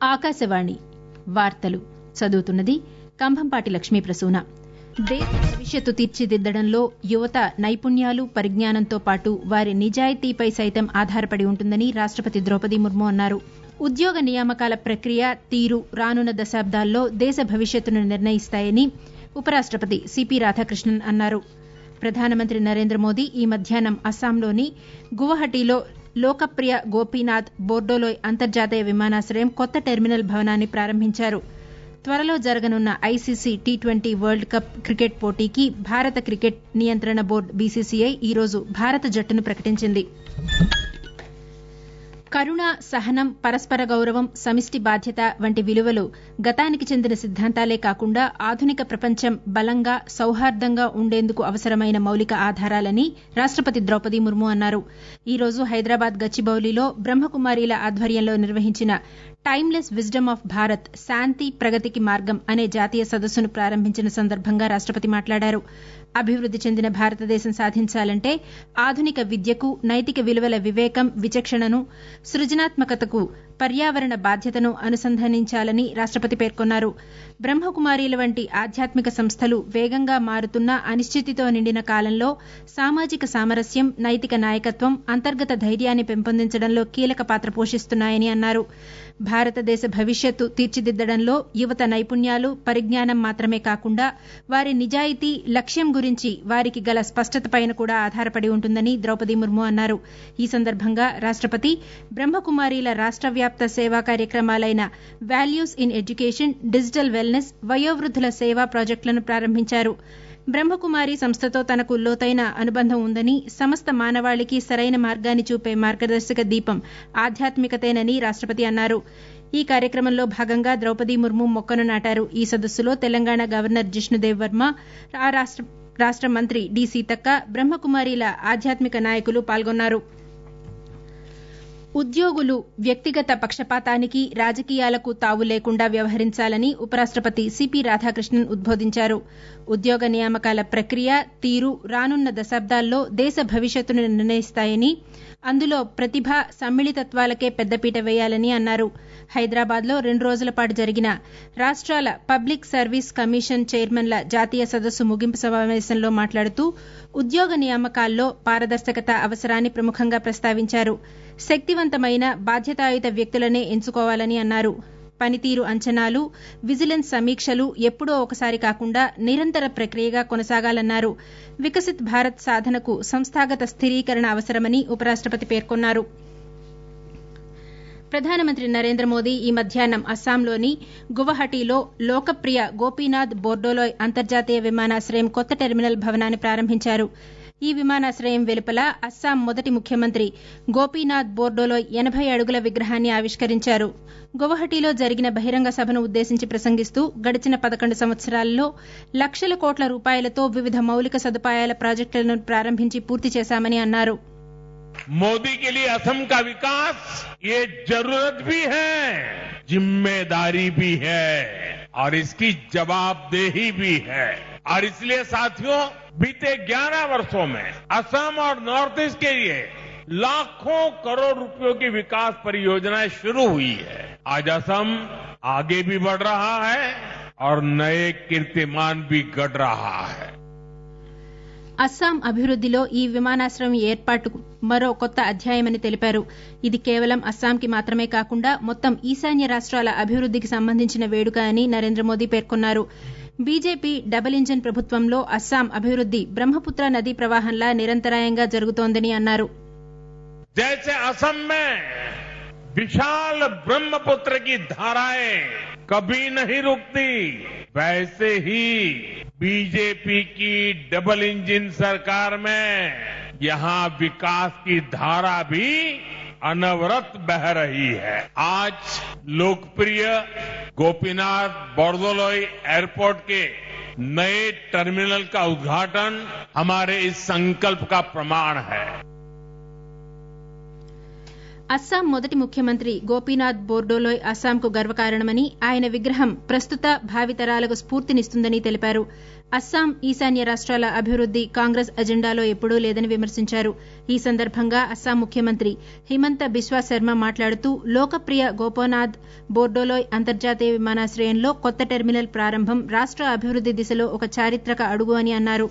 ఆకాశవాణి వార్తలు చదువుతున్నది కంభంపాటి లక్ష్మీ ప్రసూన. దేశ భవిష్యత్తు తీర్చిదిద్దడంలో యువత నైపుణ్యాలు, పరిజ్ఞానంతో పాటు వారి నిజాయితీపై సైతం ఆధారపడి ఉంటుందని రాష్టపతి ద్రౌపది ముర్ము అన్నారు. ఉద్యోగ నియామకాల ప్రక్రియ, తీరు రానున్న దశాబ్దాల్లో దేశ భవిష్యత్తును నిర్ణయిస్తాయని ఉపరాష్టపతి సిపి రాధాకృష్ణన్ అన్నారు. ప్రధానమంత్రి నరేంద్ర మోదీ ఈ మధ్యాహ్నం అస్సాంలోని గువహటిలో లోకప్రియ గోపీనాథ్ బోర్డోలోయ్ అంతర్జాతీయ విమానాశ్రయం కొత్త టెర్మినల్ భవనాన్ని ప్రారంభించారు. త్వరలో జరగనున్న ఐసీసీ టీ20 వరల్డ్ కప్ క్రికెట్ పోటీకి భారత క్రికెట్ నియంత్రణ బోర్డు బీసీసీఐ ఈరోజు భారత జట్టును ప్రకటించింది. కరుణ, సహనం, పరస్పర గౌరవం, సమిష్టి బాధ్యత వంటి విలువలు గతానికి చెందిన సిద్ధాంతాలే కాకుండా ఆధునిక ప్రపంచం బలంగా, సౌహార్దంగా ఉండేందుకు అవసరమైన మౌలిక ఆధారాలని రాష్టపతి ద్రౌపది ముర్ము అన్నారు. ఈరోజు హైదరాబాద్ గచ్చిబౌలిలో బ్రహ్మకుమారీల ఆధ్వర్యంలో నిర్వహించిన టైమ్లెస్ విజ్డమ్ ఆఫ్ భారత్ శాంతి ప్రగతికి మార్గం అనే జాతీయ సదస్సును ప్రారంభించిన సందర్భంగా రాష్టపతి మాట్లాడారు. అభివృద్ది చెందిన భారతదేశం సాధించాలంటే ఆధునిక విద్యకు, నైతిక విలువల వివేకం, విచక్షణను, సృజనాత్మకతకు, పర్యావరణ బాధ్యతను అనుసంధానించాలని రాష్టపతి పేర్కొన్నారు. బ్రహ్మకుమారీల వంటి ఆధ్యాత్మిక సంస్థలు వేగంగా మారుతున్న అనిశ్చితితో నిండిన కాలంలో సామాజిక సామరస్యం, నైతిక నాయకత్వం, అంతర్గత ధైర్యాన్ని పెంపొందించడంలో కీలక పాత్ర పోషిస్తున్నాయని అన్నారు. భారతదేశ భవిష్యత్తు తీర్చిదిద్దడంలో యువత నైపుణ్యాలు, పరిజ్ఞానం మాత్రమే కాకుండా వారి నిజాయితీ, లక్ష్యం గురించి వారికి గల స్పష్టతపైన కూడా ఆధారపడి ఉంటుందని ద్రౌపది ముర్ము అన్నారు. ఈ సందర్భంగా రాష్టపతి బ్రహ్మకుమారీల రాష్టవ్యాప్త సేవా కార్యక్రమాలైన values in education, digital wellness, వయోవృద్ధుల సేవా ప్రాజెక్టులను ప్రారంభించారు. బ్రహ్మకుమారి సంస్థతో తనకు లోతైన అనుబంధం ఉందని, సమస్త మానవాళికి సరైన మార్గాన్ని చూపే మార్గదర్శక దీపం ఆధ్యాత్మికతేనని రాష్టపతి అన్నారు. ఈ కార్యక్రమంలో భాగంగా ద్రౌపది ముర్ము మొక్కను నాటారు. ఈ సదస్సులో తెలంగాణ గవర్నర్ జిష్ణుదేవ్ వర్మ, ఆ రాష్ట మంత్రి డి సీతక్క, బ్రహ్మకుమారీల ఆధ్యాత్మిక నాయకులు పాల్గొన్నారు. ఉద్యోగులు వ్యక్తిగత పక్షపాతానికి, రాజకీయాలకు తావు లేకుండా వ్యవహరించాలని ఉపరాష్టపతి సిపి రాధాకృష్ణన్ ఉద్బోధించారు. ఉద్యోగ నియామకాల ప్రక్రియ, తీరు రానున్న దశాబ్దాల్లో దేశ భవిష్యత్తును నిర్ణయిస్తాయని, అందులో ప్రతిభ, సమ్మిళితత్వాలకే పెద్దపీట వేయాలని అన్నారు. హైదరాబాద్లో 2 రోజుల పాటు జరిగిన రాష్ట్రాల పబ్లిక్ సర్వీస్ కమిషన్ చైర్మన్ల జాతీయ సదస్సు ముగింపు సమావేశంలో మాట్లాడుతూ ఉద్యోగ నియామకాల్లో పారదర్శకత అవసరాన్ని ప్రముఖంగా ప్రస్తావించారు. శక్తివంతమైన, బాధ్యతాయుత వ్యక్తులనే ఎంచుకోవాలని అన్నారు. పనితీరు అంచనాలు, విజిలెన్స్ సమీక్షలు ఎప్పుడో ఒకసారి కాకుండా నిరంతర ప్రక్రియగా కొనసాగాలన్నారు. వికసిత్ భారత్ సాధనకు సంస్థాగత స్థిరీకరణ అవసరమని ఉపరాష్టపతి పేర్కొన్నారు. ప్రధానమంత్రి నరేంద్ర మోదీ ఈ మధ్యాహ్నం అస్సాంలోని గువహటిలో లోకప్రియ గోపీనాథ్ బోర్డోలోయ్ అంతర్జాతీయ విమానాశ్రయం కొత్త టెర్మినల్ భవనాన్ని ప్రారంభించారు. ఈ విమానాశ్రయం వెలుపల అస్సాం మొదటి ముఖ్యమంత్రి గోపీనాథ్ బోర్డోలోయ్ 80 అడుగుల విగ్రహాన్ని ఆవిష్కరించారు. గువహటిలో జరిగిన బహిరంగ సభను ఉద్దేశించి ప్రసంగిస్తూ గడిచిన 11 సంవత్సరాల్లో లక్షల కోట్ల రూపాయలతో వివిధ మౌలిక సదుపాయాల ప్రాజెక్టులను ప్రారంభించి పూర్తి చేశామని అన్నారు. मोदी के लिए असम का विकास ये जरूरत भी है, जिम्मेदारी भी है और इसकी जवाबदेही भी है. और इसलिए साथियों, बीते 11 वर्षों में असम और नॉर्थ ईस्ट के लिए लाखों करोड़ रुपयों की विकास परियोजनाएं शुरू हुई है. आज असम आगे भी बढ़ रहा है और नए कीर्तिमान भी गढ़ रहा है. అస్సాం అభివృద్దిలో ఈ విమానాశ్రయం ఏర్పాటు మరో కొత్త అధ్యాయమని తెలిపారు. ఇది కేవలం అస్సాంకి మాత్రమే కాకుండా మొత్తం ఈశాన్య రాష్ట్రాల అభివృద్దికి సంబంధించిన వేడుక అని నరేంద్ర మోదీ పేర్కొన్నారు. బీజేపీ డబుల్ ఇంజన్ ప్రభుత్వంలో అస్సాం అభివృద్ది బ్రహ్మపుత్ర నదీ ప్రవాహంలా నిరంతరాయంగా జరుగుతోందని అన్నారు. जैसे असम में विशाल ब्रह्मपुत्र की धाराएं कभी नहीं रुकती, वैसे ही बीजेपी की डबल इंजन सरकार में यहां विकास की धारा भी अनवरत बह रही है. आज लोकप्रिय गोपीनाथ बोर्डोलोय एयरपोर्ट के नए टर्मिनल का उद्घाटन हमारे इस संकल्प का प्रमाण है. అస్సాం మొదటి ముఖ్యమంత్రి గోపీనాథ్ బోర్డోలోయ్ అస్సాంకు గర్వకారణమని, ఆయన విగ్రహం ప్రస్తుత భావితరాలకు స్ఫూర్తినిస్తుందని తెలిపారు. అస్సాం ఈశాన్య రాష్ట్రాల అభివృద్ది కాంగ్రెస్ అజెండాలో ఎప్పుడూ లేదని విమర్శించారు. ఈ సందర్భంగా అస్సాం ముఖ్యమంత్రి హిమంత బిశ్వా శర్మ మాట్లాడుతూ లోకప్రియ గోపనాథ్ బోర్డోలోయ్ అంతర్జాతీయ విమానాశ్రయంలో కొత్త టెర్మినల్ ప్రారంభం రాష్ట్ర అభివృద్ది దిశలో ఒక చారిత్రక అడుగు అని అన్నారు.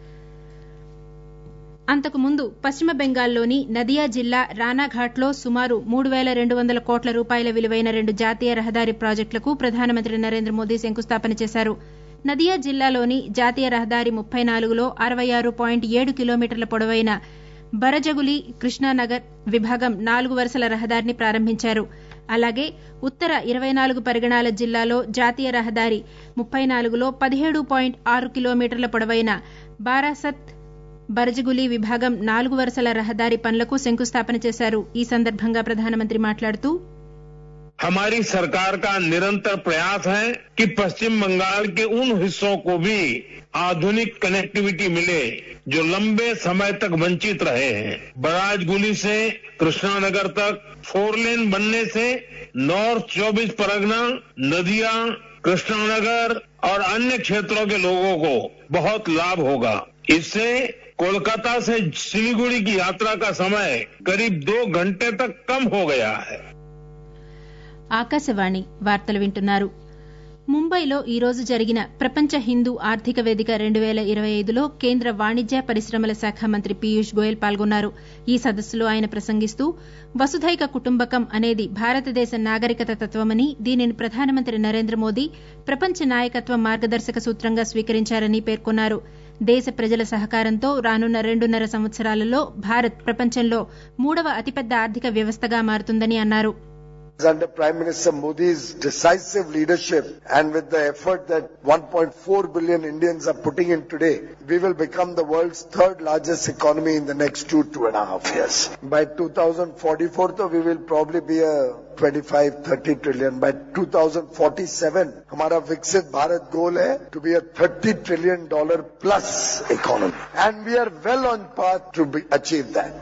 అంతకుముందు పశ్చిమ బెంగాల్లోని నదియా జిల్లా రానాఘాట్లో సుమారు 3,200 కోట్ల రూపాయల విలువైన 2 జాతీయ రహదారి ప్రాజెక్టులకు ప్రధానమంత్రి నరేంద్ర మోదీ శంకుస్థాపన చేశారు. నదియా జిల్లాలోని జాతీయ రహదారి 34లో 66.7 కిలోమీటర్ల పొడవైన బరజగులి కృష్ణానగర్ విభాగం 4 వరుసల రహదారిని ప్రారంభించారు. అలాగే ఉత్తర 24 పరిగణాల జిల్లాలో జాతీయ రహదారి 34లో 17.6 కిలోమీటర్ల పొడవైన బారాసత్ బరజగులి విభాగం 4 వరుసల రహదారి పనులకు శంకుస్థాపన చేశారు. ఈ సందర్భంగా ప్రధానమంత్రి మాట్లాడుతూ हमारी सरकार का निरंतर प्रयास है कि पश्चिम बंगाल के उन हिस्सों को भी आधुनिक कनेक्टिविटी मिले जो लंबे समय तक वंचित रहे हैं. बराजगुली से कृष्णानगर तक 4 लेन बनने से नॉर्थ 24 परगना, नदिया, कृष्णानगर और अन्य क्षेत्रों के लोगों को बहुत लाभ होगा. इससे कोलकाता से सिलीगुड़ी की यात्रा का समय करीब 2 घंटे तक कम हो गया है. ఆకాశవాణి వార్తలు వింటున్నారు. ముంబైలో ఈ రోజు జరిగిన ప్రపంచ హిందూ ఆర్థిక వేదిక 2025లో కేంద్ర వాణిజ్య పరిశ్రమల శాఖ మంత్రి పీయూష్ గోయల్ పాల్గొన్నారు. ఈ సదస్సులో ఆయన ప్రసంగిస్తూ వసుధైక కుటుంబకం అనేది భారతదేశ నాగరికత తత్వమని, దీనిని ప్రధానమంత్రి నరేంద్ర మోదీ ప్రపంచ నాయకత్వ మార్గదర్శక సూత్రంగా స్వీకరించారని పేర్కొన్నారు. దేశ ప్రజల సహకారంతో రానున్న 2.5 సంవత్సరాలలో భారత్ ప్రపంచంలో 3వ అతిపెద్ద ఆర్థిక వ్యవస్థగా మారుతుందని అన్నారు. Under Prime Minister Modi's decisive leadership and with the effort that 1.4 billion Indians are putting in today, we will become the world's 3rd largest economy in the next 2.5 years. By 2044, though, we will probably be a 25-30 trillion. By 2047, हमारा विकसित Bharat goal है to be a $30 trillion plus economy. And we are well on path to achieve that.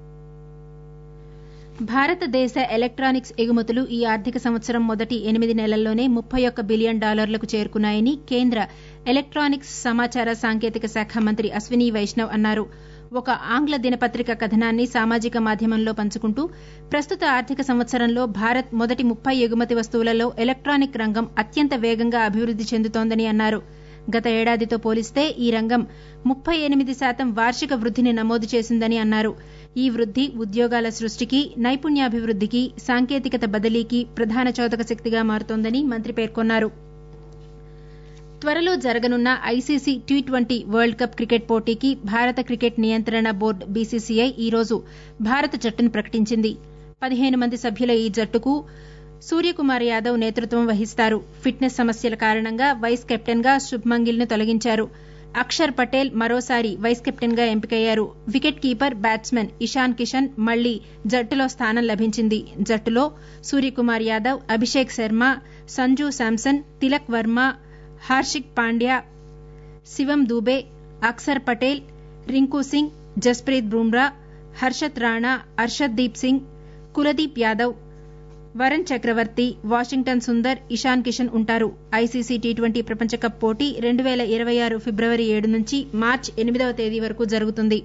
భారతదేశ electronics ఎగుమతులు ఈ ఆర్థిక సంవత్సరం మొదటి 8 నెలల్లోనే $31 బిలియన్ చేరుకున్నాయని కేంద్ర ఎలక్ట్రానిక్స్ సమాచార సాంకేతిక శాఖ మంత్రి అశ్విని వైష్ణవ్ అన్నారు. ఒక ఆంగ్ల దినపత్రిక కథనాన్ని సామాజిక మాధ్యమంలో పంచుకుంటూ ప్రస్తుత ఆర్థిక సంవత్సరంలో భారత్ మొదటి 30 ఎగుమతి వస్తువులలో ఎలక్ట్రానిక్ రంగం అత్యంత వేగంగా అభివృద్ది చెందుతోందని అన్నారు. గత ఏడాదితో పోలిస్తే ఈ రంగం 38% వార్షిక వృద్దిని నమోదు చేసిందని అన్నారు. ఈ వృద్ది ఉద్యోగాల సృష్టికి, నైపుణ్యాభివృద్దికి, సాంకేతికత బదిలీకి ప్రధాన చోదక శక్తిగా మారుతోందని మంత్రి పేర్కొన్నారు. త్వరలో జరగనున్న ఐసీసీ టీ20 వరల్డ్ కప్ క్రికెట్ పోటీకి భారత క్రికెట్ నియంత్రణ బోర్డు బీసీసీఐ ఈ రోజు భారత జట్టును ప్రకటించింది. 15 మంది సభ్యుల ఈ జట్టుకు సూర్యకుమార్ యాదవ్ నేతృత్వం వహిస్తారు. ఫిట్నెస్ సమస్యల కారణంగా వైస్ కెప్టెన్ గా శుభ్మన్ గిల్ ను తొలగించారు. అక్షర్ పటేల్ మరోసారి వైస్ కెప్టెన్ గా ఎంపికయ్యారు. Wicket keeper, batsmen Ishan Kishan మళ్లీ జట్టులో స్థానం లభించింది. జట్టులో సూర్యకుమార్ యాదవ్, అభిషేక్ శర్మ, సంజూ శాంసన్, తిలక్ వర్మ, హార్షిక్ పాండ్యా, శివం దూబే, అక్షర్ పటేల్, రింకు సింగ్, జస్ప్రీత్ బుమ్రా, హర్షత్ రాణా, అర్షద్ దీప్ సింగ్, కులదీప్ యాదవ్, వరుణ్ చక్రవర్తి, వాషింగ్టన్ సుందర్, ఇషాన్ కిషన్ ఉంటారు. ఐసీసీ టీ20 ప్రపంచ కప్ పోటీ 2026 ఫిబ్రవరి 7 నుంచి మార్చి 8వ తేదీ వరకు జరుగుతుంది.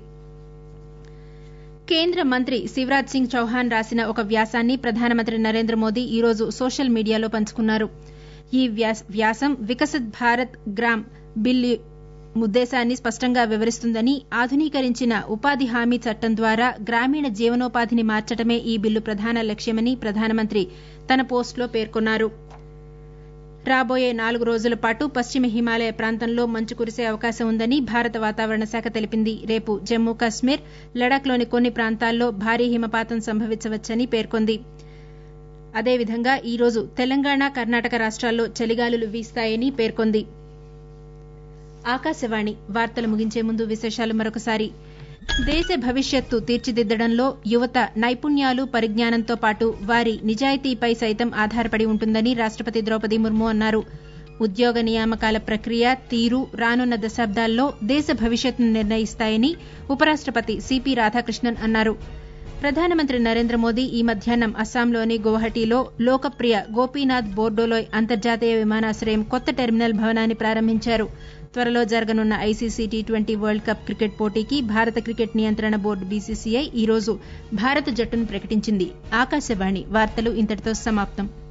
కేంద్ర మంత్రి శివరాజ్ సింగ్ చౌహాన్ రాసిన ఒక వ్యాసాన్ని ప్రధానమంత్రి నరేంద్ర మోదీ ఈ రోజు సోషల్ మీడియాలో పంచుకున్నారు. ఈ వ్యాసం వికసిత్ భారత్ గ్రామ్ బిల్ ఉద్దేశాన్ని స్పష్టంగా వివరిస్తుందని, ఆధునీకరించిన ఉపాధి హామీ చట్టం ద్వారా గ్రామీణ జీవనోపాధిని మార్చడమే ఈ బిల్లు ప్రధాన లక్ష్యమని ప్రధానమంత్రి తన పోస్టులో పేర్కొన్నారు. రాబోయే 4 రోజుల పాటు పశ్చిమ హిమాలయ ప్రాంతంలో మంచు కురిసే అవకాశం ఉందని భారత వాతావరణ శాఖ తెలిపింది. రేపు జమ్మూ కశ్మీర్, లడాఖ్లోని కొన్ని ప్రాంతాల్లో భారీ హిమపాతం సంభవించవచ్చని పేర్కొంది. అదేవిధంగా ఈ రోజు తెలంగాణ, కర్ణాటక రాష్ట్రాల్లో చలిగాలులు వీస్తాయని పేర్కొంది. ఆకాశవాణి వార్తలు ముగించే ముందు విశేషాలు మరొకసారి. దేశ భవిష్యత్తు తీర్చిదిద్దడంలో యువత నైపుణ్యాలు, పరిజ్ఞానంతో పాటు వారి నిజాయితీపై సైతం ఆధారపడి ఉంటుందని రాష్టపతి ద్రౌపది ముర్ము అన్నారు. ఉద్యోగ నియామకాల ప్రక్రియ, తీరు రానున్న దశాబ్దాల్లో దేశ భవిష్యత్తును నిర్ణయిస్తాయని ఉపరాష్టపతి సిపి రాధాకృష్ణన్ అన్నారు. ప్రధానమంత్రి నరేంద్ర మోదీ ఈ మధ్యాహ్నం అస్సాంలోని గౌహటిలో లోకప్రియ గోపీనాథ్ బోర్డోలోయ్ అంతర్జాతీయ విమానాశ్రయం కొత్త టెర్మినల్ భవనాన్ని ప్రారంభించారు. త్వరలో జరగనున్న ఐసీసీ టీ20 వరల్డ్ కప్ క్రికెట్ పోటీకి భారత క్రికెట్ నియంత్రణ బోర్డు బీసీసీఐ ఈ రోజు భారత జట్టును ప్రకటించింది. ఆకాశవాణి వార్తలు ఇంతటితో సమాప్తం.